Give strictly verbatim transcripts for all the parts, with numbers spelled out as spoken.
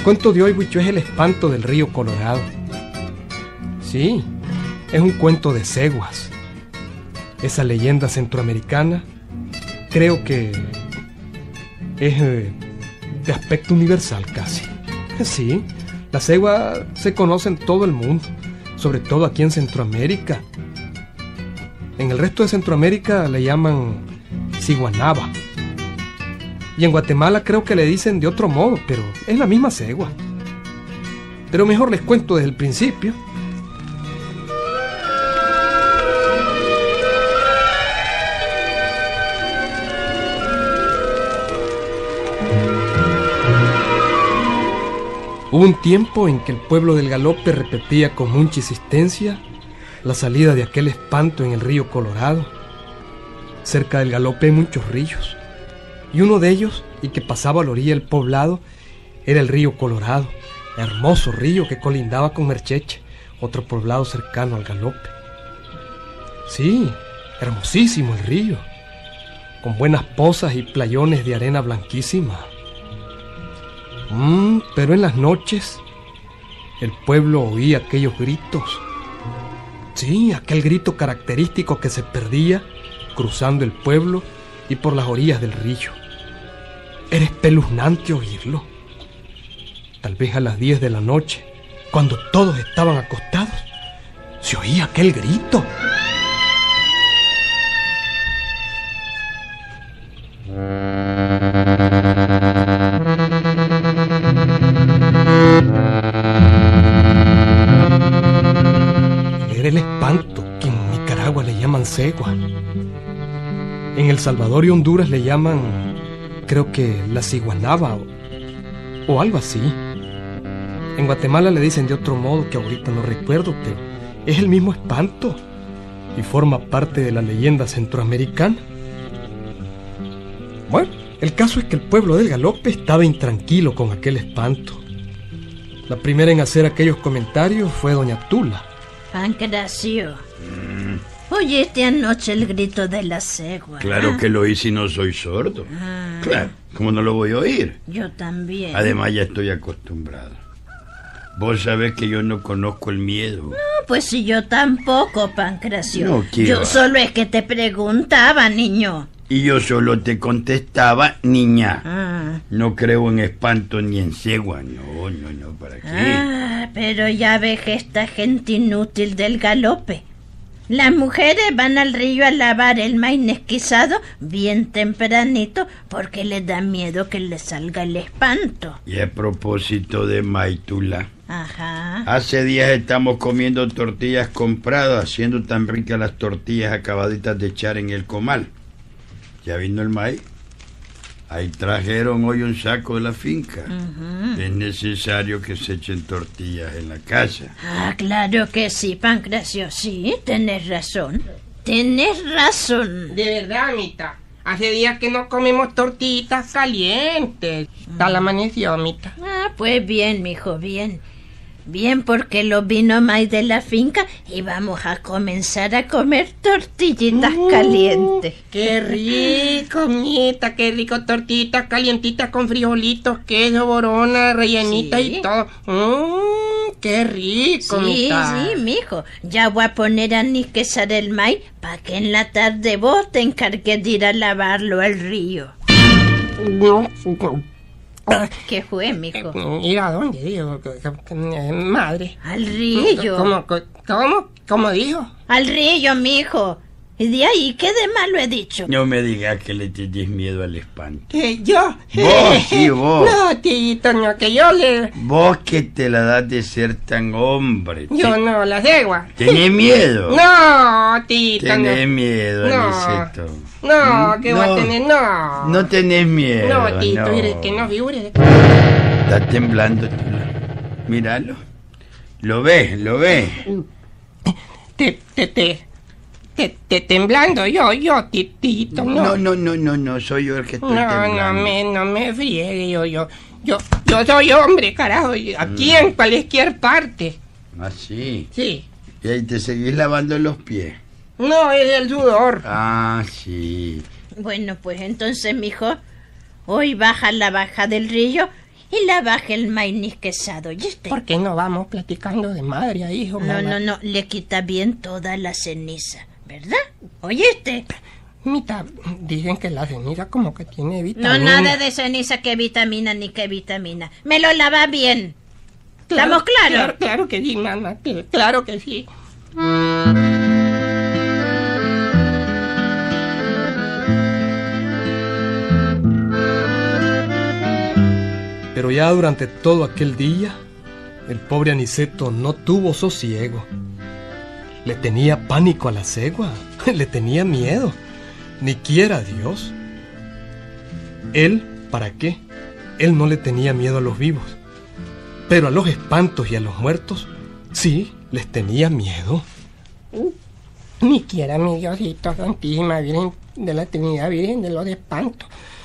cuento de hoy, Huicho, es el espanto del río Colorado. Sí, es un cuento de Ceguas. Esa leyenda centroamericana creo que es eh, de aspecto universal casi. Sí, la cegua se conoce en todo el mundo, sobre todo aquí en Centroamérica. En el resto de Centroamérica le llaman ciguanaba. Y en Guatemala creo que le dicen de otro modo, pero es la misma cegua. Pero mejor les cuento desde el principio. Hubo un tiempo en que el pueblo del Galope repetía con mucha insistencia la salida de aquel espanto en el río Colorado. Cerca del Galope hay muchos ríos, y uno de ellos, y que pasaba a la orilla del poblado, era el río Colorado, hermoso río que colindaba con Mercheche, otro poblado cercano al Galope. Sí, hermosísimo el río, con buenas pozas y playones de arena blanquísima. Mm, pero en las noches el pueblo oía aquellos gritos. Sí, aquel grito característico que se perdía cruzando el pueblo y por las orillas del río. Era espeluznante oírlo. Tal vez a las diez de la noche, cuando todos estaban acostados, se oía aquel grito. Era el espanto que en Nicaragua le llaman cegua. En El Salvador y Honduras le llaman, creo que la ciguanaba o, o algo así. En Guatemala le dicen de otro modo que ahorita no recuerdo, pero es el mismo espanto y forma parte de la leyenda centroamericana. Bueno, el caso es que el pueblo del Galope estaba intranquilo con aquel espanto. La primera en hacer aquellos comentarios fue doña Tula. Pancracio, mm. ¿oíste anoche el grito de la cegua? Claro que lo hice y no soy sordo. Ah. Claro, ¿cómo no lo voy a oír? Yo también. Además ya estoy acostumbrado. Vos sabés que yo no conozco el miedo. No, pues si yo tampoco, Pancracio. No, yo va? Solo es que te preguntaba, niño. Y yo solo te contestaba, niña. Ah. No creo en espanto ni en cegua. No, no, no, ¿para qué? Ah, pero ya ves que esta gente inútil del Galope. Las mujeres van al río a lavar el maíz esquizado bien tempranito porque les da miedo que les salga el espanto. Y a propósito de Maitula. Ajá. Hace días estamos comiendo tortillas compradas, haciendo tan ricas las tortillas acabaditas de echar en el comal. ¿Ya vino el maíz? Ahí trajeron hoy un saco de la finca. Uh-huh. Es necesario que se echen tortillas en la casa. Ah, claro que sí, Pancracio. Sí, tenés razón. Tenés razón. De verdad, amita. Hace días que no comemos tortillitas calientes. Tal amaneció, amita. Ah, pues bien, mijo, bien. Bien, porque lo vino maíz de la finca y vamos a comenzar a comer tortillitas mm, calientes. ¡Qué rico, amita! ¡Qué rico! Tortillitas calientitas con frijolitos, queso, borona, rellenita ¿Sí? y todo. Mmm, ¡qué rico, Sí, amita! sí, mijo. Ya voy a poner a nisquezar el maíz para que en la tarde vos te encargues de ir a lavarlo al río. No, no. ¿Qué fue, mijo? ¿Ir a dónde, digo? Madre. Al río. ¿Cómo, cómo, cómo dijo? Al río, mijo. ¿Y de ahí qué de malo he dicho? No me digas que le tenés miedo al espanto. ¿Qué, yo? Vos, sí, vos. No, tito, no, que yo le... Vos que te la das de ser tan hombre. Yo te... no, la cegua. ¿Tenés miedo? No, tito, Tenés no. miedo, No. Aniceto. No, que no. va a tener, no. No tenés miedo. No, tito, no. mire, que no figure. Está temblando. Míralo. Lo ves, lo ves. Te, te, te... Te, te temblando yo, yo, titito, no. No, no, no, no, no, soy yo el que estoy no, temblando. No, me, no me friegue, yo, yo, yo, yo soy hombre, carajo, aquí mm. en cualquier parte. ¿Ah, sí? Sí. ¿Y ahí te seguís lavando los pies? No, es el sudor. Ah, sí. Bueno, pues entonces, mijo, hoy baja la baja del río y lavaje el maíz quesado, ¿oíste? ¿Por qué no vamos platicando de madre a hijo, No, mamá? no, no, le quita bien toda la ceniza, ¿verdad? ¿Oíste? Mita, dicen que la ceniza como que tiene No, vitamina. nada de ceniza, que vitamina ni que vitamina. Me lo lava bien. Claro, ¿Estamos claros? Claro, claro que sí, mamá, cl- claro que sí. Pero ya durante todo aquel día, el pobre Aniceto no tuvo sosiego. Le tenía pánico a la cegua, le tenía miedo, ni quiera Dios. Él, ¿para qué? Él no le tenía miedo a los vivos, pero a los espantos y a los muertos, sí, les tenía miedo. Ni quiera mi Diosito, Santísima Virgen de la Trinidad, Virgen de los Espantos.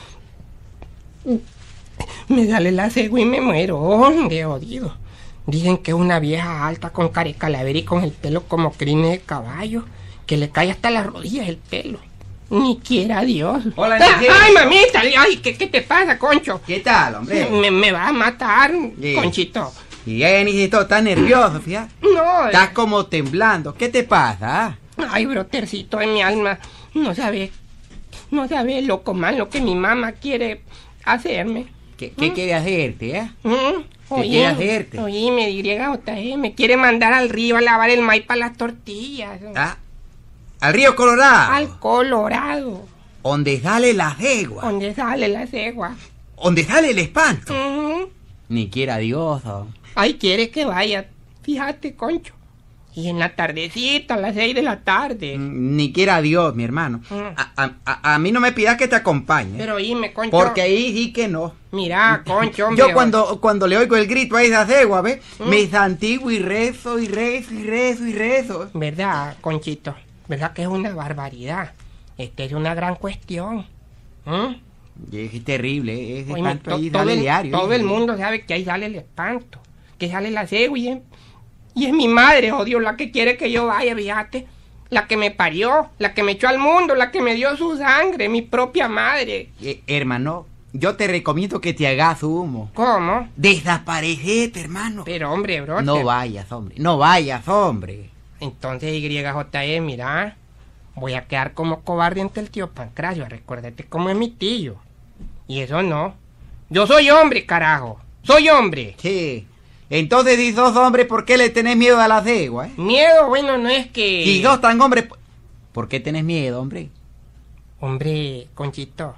Me sale la cegua y me muero, hombre, odio. Dicen que es una vieja alta con cara de calavera y con el pelo como crines de caballo, que le cae hasta las rodillas el pelo. Ni quiera Dios. Hola, Ah, Enrique. ¡Ay, mamita! Ay, ¿qué, qué te pasa, Concho? ¿Qué tal, hombre? Me, me va a matar, Sí. Conchito. Y ya necesito, estás nervioso, fíjate. No, Estás como temblando. ¿Qué te pasa? ah? ay, brotercito de mi alma, no sabe, no sabe lo malo que mi mamá quiere hacerme. ¿Qué, qué quiere hacerte, eh? ¿Mm? ¿Qué quiere hacerte? Oye, me diría J E, me quiere mandar al río a lavar el maíz para las tortillas. ¿Ah? Al río Colorado. Al Colorado, Donde sale la cegua. donde sale la cegua. Donde sale el espanto. Ujú. Ni quiera Dios. oh. Ay, quiere que vaya, fíjate, Concho. Y en la tardecita, a las seis de la tarde. Mm, Ni quiera Dios, mi hermano. Mm. A, a- a- a mí no me pidas que te acompañe. Pero oíme, Concho. Porque ahí sí que no. Mira, Concho, hombre. Yo cuando, cuando le oigo el grito a esa cegua, ¿ves? Me santiguo y rezo y rezo y rezo y rezo. ¿Verdad, Conchito? ¿Verdad que es una barbaridad? Esta es una gran cuestión. ¿Mm? Y es terrible, ese Oíme, espanto to- ahí todo sale el, diario. todo ¿eh? el mundo sabe que ahí sale el espanto, que sale la cegua y es, y es mi madre, odio, la que quiere que yo vaya, fíjate. La que me parió, la que me echó al mundo, la que me dio su sangre, mi propia madre. Eh, hermano, yo te recomiendo que te hagas humo. ¿Cómo? Desaparecete, hermano. Pero hombre, bro. No vayas, hombre. No vayas, hombre. Entonces, Y J E, mira, voy a quedar como cobarde ante el tío Pancracio. Recuérdate cómo es mi tío. Y eso no. Yo soy hombre, carajo. Soy hombre. Sí. Entonces, si sos hombre, ¿por qué le tenés miedo a la cegua, eh? Miedo, bueno, no es que... Si sos tan hombre, ¿por qué tenés miedo, hombre? Hombre, Conchito,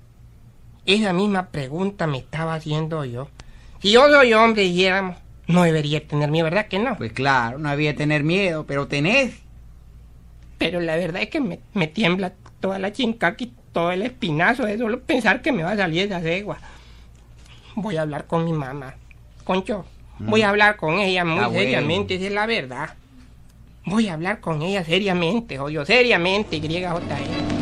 esa misma pregunta me estaba haciendo yo. Si yo soy hombre, dijéramos, no debería tener miedo, ¿verdad que no? Pues claro, no había tener miedo, pero tenés. Pero la verdad es que me, me tiembla toda la chincaca y todo el espinazo de solo pensar que me va a salir esa cegua. Voy a hablar con mi mamá. Concho, voy a hablar con ella muy Ah, bueno. seriamente, esa es la verdad. Voy a hablar con ella seriamente, oye, seriamente, Y J E.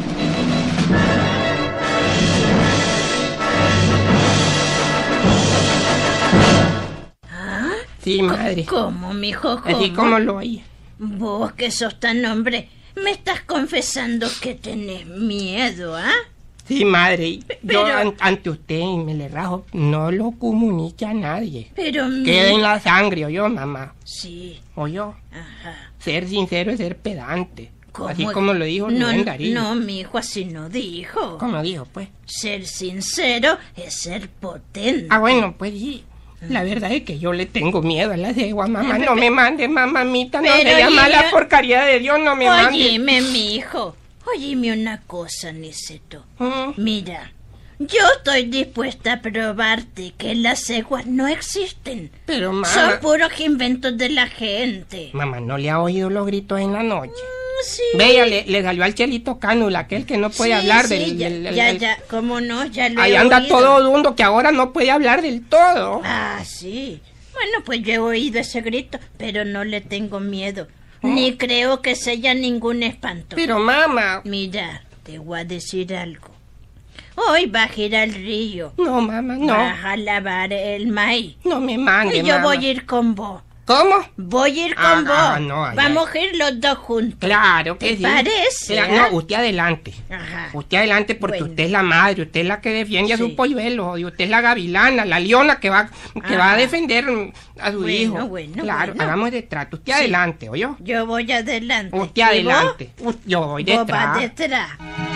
Sí, madre. ¿Cómo, mijo? ¿Cómo? Así como lo oí. Vos que sos tan hombre, me estás confesando que tenés miedo, ¿ah? Sí, madre. y Yo Pero- an- ante usted y me le rajo, no lo comunique a nadie. Pero mi... Queda en la sangre, oyó, mamá. Sí, Oyó. ajá. Ser sincero es ser pedante. ¿Cómo? Así como lo dijo No, Rubén Darío. no, mijo, así no dijo. ¿Cómo dijo, pues? Ser sincero es ser potente. Ah, bueno, pues sí. La verdad es que yo le tengo miedo a la cegua, mamá. No me mande, mamamita. No Pero se llama ya- la porcaría de Dios, no me mande. Óyeme, mijo. Óyeme una cosa, Niceto. Mm. Mira, yo estoy dispuesta a probarte que las ceguas no existen. Pero, mamá... Son puros inventos de la gente. Mamá, ¿no le ha oído los gritos en la noche? Mm, Sí. Vea, le, le salió al Chelito Cánula, aquel que no puede Sí, hablar sí, del... ya, del- del- ya, del- ya, cómo no, ya lo Ahí he anda oído. todo dundo que ahora no puede hablar del todo. Ah, sí. Bueno, pues yo he oído ese grito, pero no le tengo miedo. Ni creo que sea ningún espanto. Pero, mamá... Mira, te voy a decir algo. Hoy vas a ir al río. No, mamá, no. Vas a lavar el maíz. No me mande, Y yo mamá. voy a ir con vos. ¿Cómo? Voy a ir con Ah, vos. ah, no, allá. Vamos a ir los dos juntos. Claro que ¿Te sí. parece? Claro, ah? no, usted adelante. Ajá. Usted adelante porque Bueno. usted es la madre, usted es la que defiende a Sí. su polluelo, y usted es la gavilana, la leona que va, que Ajá. va a defender a su Bueno, hijo. bueno, claro, bueno. hagamos de trato. Usted Sí. adelante, ¿oyó? Yo voy adelante. Usted ¿Y vos? adelante. U- Yo voy Vos detrás. vas detrás.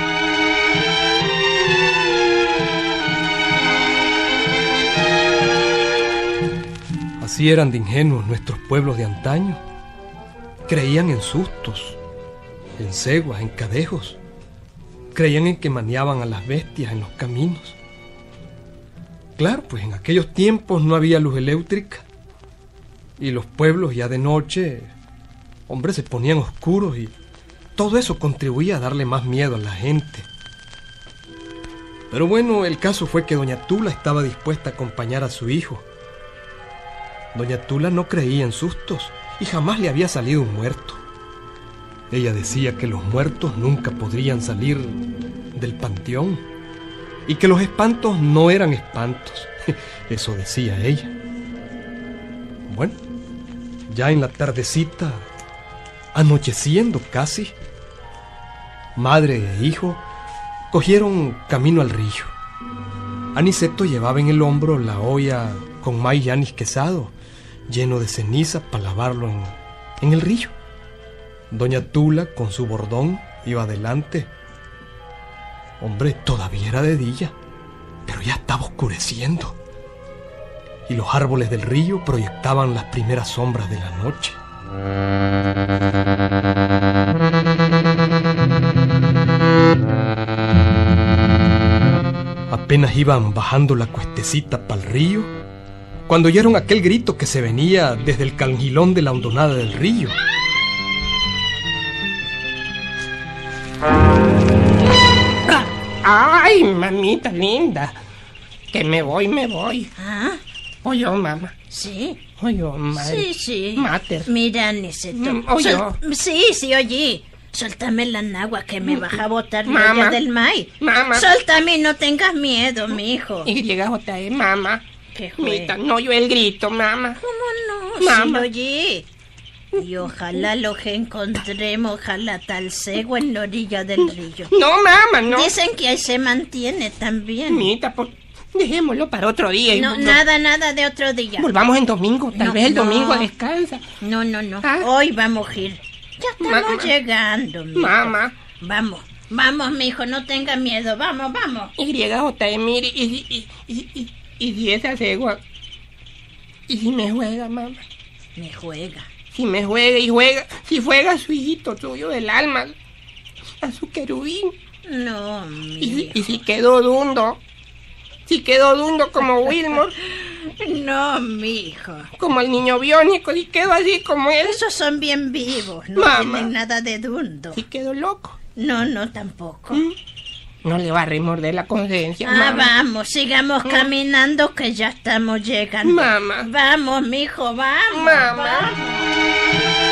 Así eran de ingenuos nuestros pueblos de antaño. Creían en sustos, en ceguas, en cadejos. Creían en que maniaban a las bestias en los caminos. Claro, pues en aquellos tiempos no había luz eléctrica. Y los pueblos ya de noche, hombre, se ponían oscuros y todo eso contribuía a darle más miedo a la gente. Pero bueno, el caso fue que doña Tula estaba dispuesta a acompañar a su hijo. Doña Tula no creía en sustos y jamás le había salido un muerto. Ella decía que los muertos nunca podrían salir del panteón y que los espantos no eran espantos. Eso decía ella. Bueno, ya en la tardecita, anocheciendo casi, madre e hijo cogieron camino al río. Aniceto llevaba en el hombro la olla con maíz ya anisquezado, lleno de ceniza para lavarlo en, en el río. Doña Tula, con su bordón, iba adelante. Hombre, todavía era de día, pero ya estaba oscureciendo. Y los árboles del río proyectaban las primeras sombras de la noche. Apenas iban bajando la cuestecita para el río, cuando oyeron aquel grito que se venía desde el canjilón de la hondonada del río. Ay, mamita linda. Que me voy, me voy. ¿Ah? Oyó, mamá. Sí. Oyó, madre. Sí, sí. Mater. Mira, Aniceto. Mm, oye. Sol- Sí, sí, oye. Suéltame la nagua que me baja a botar la Mamá. olla del maíz. Mamá. Suéltame y no tengas miedo, mijo. Y J E, mamá. ¿Qué fue? Mita, no oyó el grito, mamá. ¿Cómo no? Mamá. Sí, lo oye. Y ojalá lo que encontremos, ojalá tal cego en la orilla del río. No, mamá, no. Dicen que ahí se mantiene también. Mita, pues, dejémoslo para otro día. y No, vol- nada, nada de otro día. Volvamos en domingo. Tal No, vez el no. domingo descansa. No, no, no. ¿Ah? Hoy vamos a ir. Ya estamos Mamá. llegando, mijo. Mamá. Vamos, vamos, mijo, no tenga miedo. Vamos, vamos. Y J E, mire, y, y, y, y, y si esa cegua. Y si me juega, mamá. Me juega. Si me juega y juega. Si juega a su hijito suyo del alma. A su querubín. No, Y si, mijo. y si quedó dundo. Si quedó dundo como Wilmore. No, mijo. Como el niño biónico. Si quedó así como él. Esos son bien vivos. No Mamá. tienen nada de dundo. Si quedó loco. No, no, tampoco. ¿Mm? No le va a remorder la conciencia, Ah, mamá. vamos, sigamos caminando que ya estamos llegando. Mamá. Vamos, mijo, vamos. Mamá. vamos.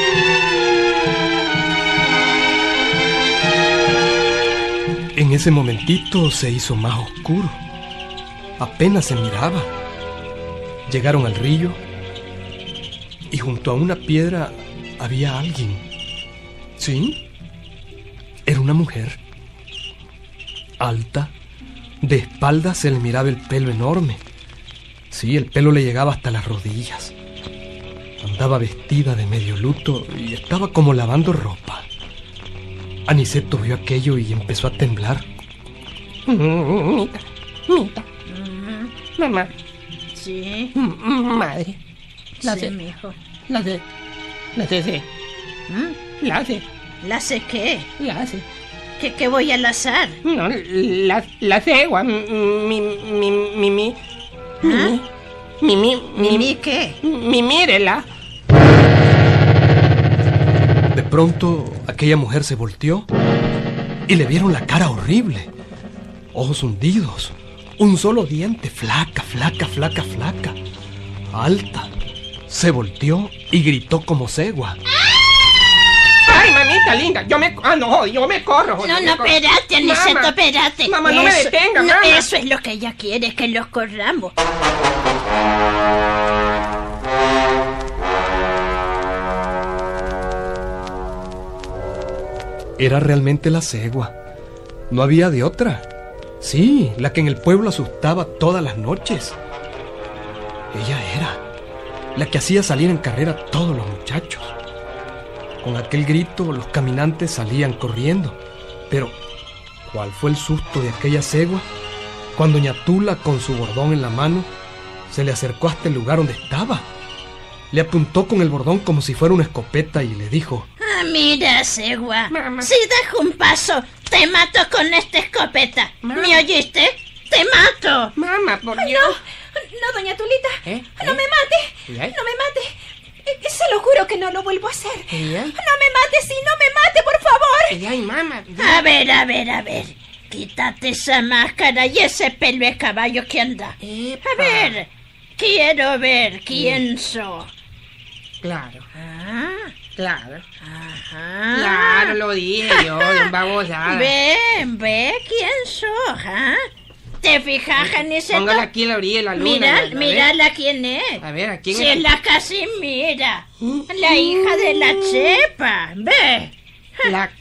En ese momentito se hizo más oscuro. Apenas se miraba. Llegaron al río y junto a una piedra había alguien. ¿Sí? Era una mujer. Alta. De espaldas se le miraba el pelo enorme. Sí, el pelo le llegaba hasta las rodillas. Andaba vestida de medio luto y estaba como lavando ropa. Aniceto vio aquello y empezó a temblar. Mm, Mita, Mita, Ujú. mamá, Sí, mm, mm, madre. La sí, sé, mijo. la sé, la sé, sé, ¿Mm? la sé, ¿La sé qué? la sé. ¿Qué, qué voy al azar? No, la, la cegua, mi, mi, mi, mi, mi, ¿Ah? mi, mi, mi, ¿Mimi qué? mi, mírela. De pronto, aquella mujer se volteó y le vieron la cara horrible. Ojos hundidos, un solo diente, flaca, flaca, flaca, flaca, alta. Se volteó y gritó como cegua. Ay, mamita linda, yo me, ah, no, yo me corro. joder, No, me no, corro. espérate, Aniceto, Mamá, espérate. Mamá, no me Eso- detenga, no, mamá. Eso es lo que ella quiere, que los corramos. Era realmente la cegua. No había de otra. Sí, la que en el pueblo asustaba todas las noches. Ella era la que hacía salir en carrera a todos los muchachos. Con aquel grito los caminantes salían corriendo. Pero, ¿cuál fue el susto de aquella cegua cuando doña Tula, con su bordón en la mano, se le acercó hasta el lugar donde estaba? Le apuntó con el bordón como si fuera una escopeta y le dijo: Ah, mira, cegua. Mamá. Si das un paso, te mato con esta escopeta. Mamá. ¿Me oíste? ¡Te mato! Mamá, por Dios. No, no, doña Tulita. ¿Eh? No ¿Eh? me mate. ¿Y ahí? No me mate. Eh, Se lo juro que no lo vuelvo a hacer. ¿Y ahí? No me mate, sí, no me mate, por favor. Y ay, mamá. A ver, a ver, a ver. Quítate esa máscara y ese pelo de caballo que anda. Epa. A ver, quiero ver quién sos. Claro, Ah, claro. ajá. Claro, lo dije yo, don babosada. Ve, ve quién sos, ¿ah? ¿Te fijas, Aniceto? Póngala aquí en la orilla de la luna. Mira, a ver. mírala quién es. A ver, ¿a quién Si es? es la Casimira, la hija de la Chepa. Ve, La,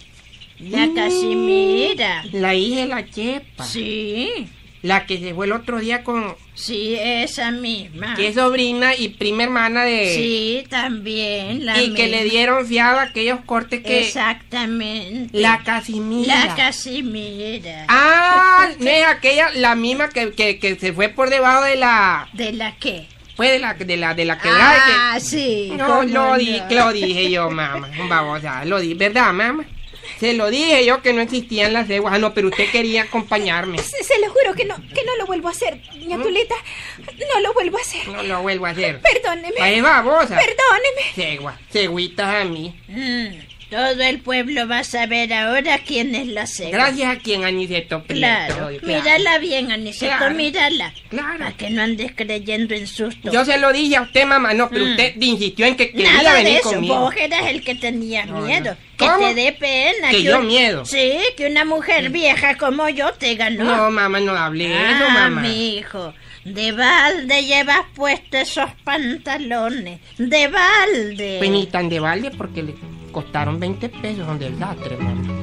la Casimira. la hija de la Chepa. Sí, La que se fue el otro día con... sí, esa misma. Que es sobrina y prima hermana de... Sí, también, la Y que le misma. dieron fiado aquellos cortes que... Exactamente. La Casimira. La Casimira. Ah, no es aquella, la misma que, que, que se fue por debajo de la... ¿De la qué? Fue de la, de la, de la quebrada. Ah, que- sí. No, cómo lo, di, no. lo dije yo, mamá. Vamos, ya, lo dije. ¿Verdad, mamá? Se lo dije yo que no existían las ceguas. Ah, no, pero usted quería acompañarme. Se, se lo juro que no, que no lo vuelvo a hacer, doña Tulita. No lo vuelvo a hacer. No lo vuelvo a hacer. Perdóneme. Ahí babosa. Perdóneme. Cegua, ceguitas a mí. Mm, todo el pueblo va a saber ahora quién es la cegua. Gracias a quien Aniceto Claro, mírala bien, Aniceto, Claro. mírala. Claro. Para que no andes creyendo en susto. Yo se lo dije a usted, mamá. No, pero Mm. usted insistió en que quería Nada de venir eso, conmigo. vos eras el que tenías No, miedo. no. Que ¿Cómo? te dé pena. Que yo un- miedo. Sí, que una mujer vieja como yo te ganó. No, mamá, no hable eso, ah, mamá. mi hijo, de balde llevas puestos esos pantalones. De balde. Pues ni tan de balde porque le costaron veinte pesos donde el dastre, mamá.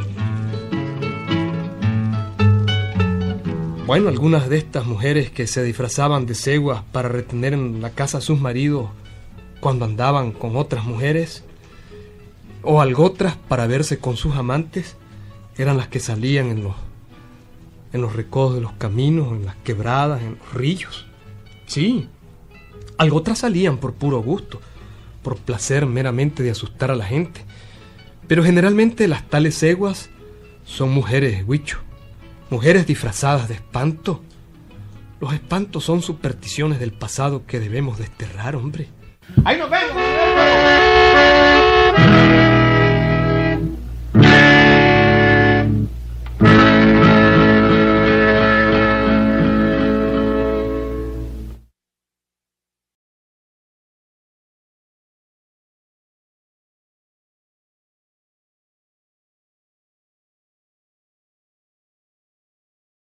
Bueno, algunas de estas mujeres que se disfrazaban de ceguas para retener en la casa a sus maridos cuando andaban con otras mujeres, o algo otras para verse con sus amantes, eran las que salían en los, en los recodos de los caminos, en las quebradas, en los ríos. Sí, algo otras salían por puro gusto, por placer meramente de asustar a la gente. Pero generalmente las tales ceguas son mujeres, huicho, mujeres disfrazadas de espanto. Los espantos son supersticiones del pasado que debemos desterrar, hombre. ¡Ahí nos vemos!